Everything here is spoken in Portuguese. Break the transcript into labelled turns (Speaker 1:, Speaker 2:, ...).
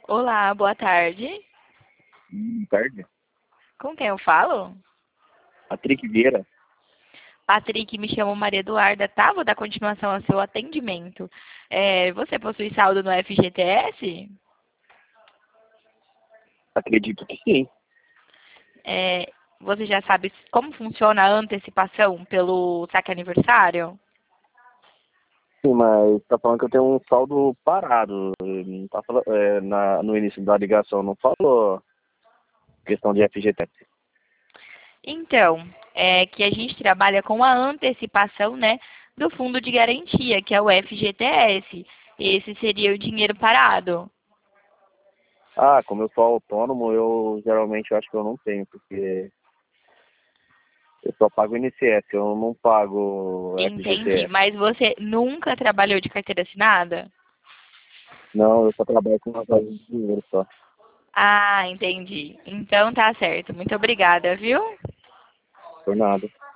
Speaker 1: Olá, boa tarde.
Speaker 2: Tarde.
Speaker 1: Com quem eu falo?
Speaker 2: Patrick Vieira.
Speaker 1: Patrick, me chamo Maria Eduarda, tá? Vou dar continuação ao seu atendimento. Você possui saldo no FGTS?
Speaker 2: Acredito que sim.
Speaker 1: Você já sabe como funciona a antecipação pelo saque aniversário?
Speaker 2: Sim, mas tá falando que eu tenho um saldo parado. Não tá no início da ligação não falou questão de FGTS.
Speaker 1: Então, é que a gente trabalha com a antecipação, né, do fundo de garantia, que é o FGTS. Esse seria o dinheiro parado.
Speaker 2: Ah, como eu sou autônomo, eu geralmente acho que eu não tenho, porque eu só pago INSS, eu não pago
Speaker 1: Entendi.
Speaker 2: FGTS.
Speaker 1: Mas você nunca trabalhou de carteira assinada?
Speaker 2: Não, eu só trabalho com lavagem de dinheiro só.
Speaker 1: Ah, entendi. Então tá certo. Muito obrigada, viu?
Speaker 2: Por nada.